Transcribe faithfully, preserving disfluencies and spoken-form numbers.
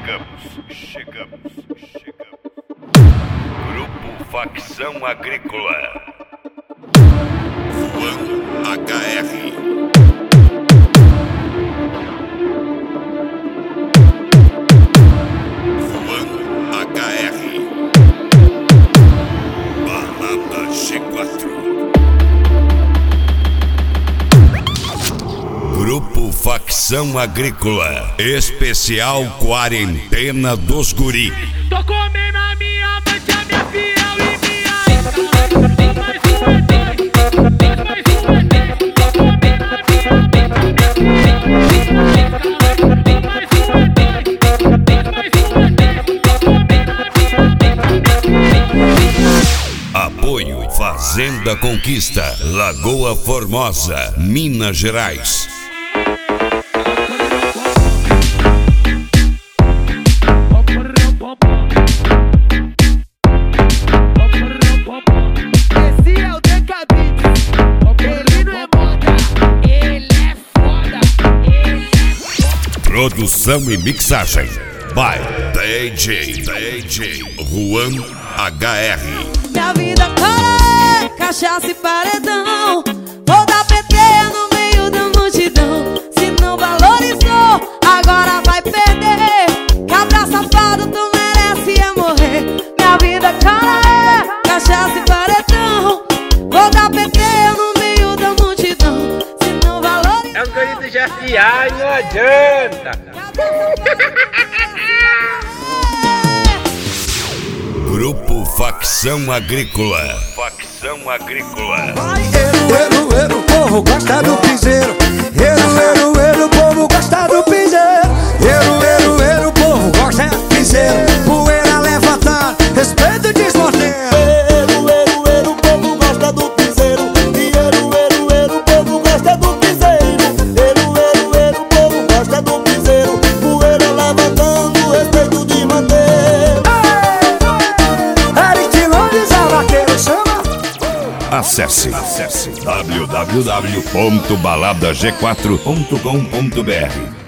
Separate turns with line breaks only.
chegamos, chegamos, chegamos. Grupo Facção Agrícola. Juan H R. Juan H R. Balada G quatro. Grupo Facção Agrícola. Especial Quarentena dos Guri.
Tô comendo a minha amante, a minha fiel e minha
Apoio Fazenda Conquista, Lagoa Formosa, Minas Gerais.
Esse é o Decabits, ele não é moda, ele é foda, ele é foda.
Produção e mixagem by D J D J Juan H R.
Minha vida cara é cachaça e paredão. Vou dar P T no meio da multidão. Se não valorizou, agora vai perder. Cabra safado, tu merece é morrer. Minha vida cara é cachaça e paredão. Vou dar P T no meio da multidão. Se não valorizou,
É um guri do Jaciá e não adianta.
Grupo Facção Agrícola. Facção Agrícola.
Eru, eru, eru, o povo gosta do piseiro. Eru, eru, eru, o povo gosta do piseiro. Eru, eru, eru, o povo gosta do piseiro. Poeira levantando, respeito desmortendo. Eru, eru, eru, o povo gosta do piseiro. E eru, eru, eru, o povo gosta do piseiro. Eru, eru, eru, o povo gosta do piseiro. Poeira levantando, respeito desmantendo.
Acesse, acesse w w w ponto balada g quatro ponto com ponto b r.